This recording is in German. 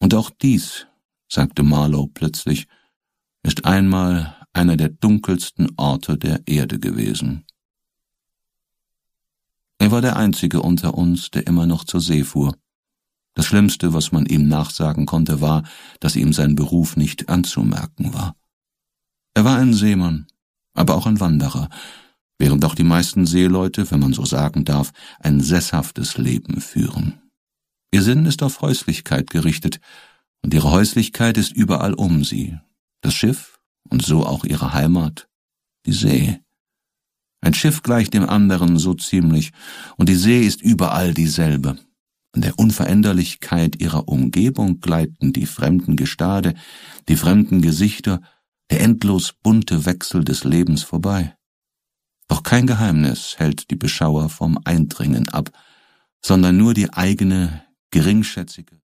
Und auch dies, sagte Marlowe plötzlich, ist einmal einer der dunkelsten Orte der Erde gewesen. Er war der Einzige unter uns, der immer noch zur See fuhr. Das Schlimmste, was man ihm nachsagen konnte, war, dass ihm sein Beruf nicht anzumerken war. Er war ein Seemann, aber auch ein Wanderer, während auch die meisten Seeleute, wenn man so sagen darf, ein sesshaftes Leben führen. Ihr Sinn ist auf Häuslichkeit gerichtet, und ihre Häuslichkeit ist überall um sie. Das Schiff und so auch ihre Heimat, die See. Ein Schiff gleicht dem anderen so ziemlich, und die See ist überall dieselbe. An der Unveränderlichkeit ihrer Umgebung gleiten die fremden Gestade, die fremden Gesichter, der endlos bunte Wechsel des Lebens vorbei. Doch kein Geheimnis hält die Beschauer vom Eindringen ab, sondern nur die eigene, geringschätzige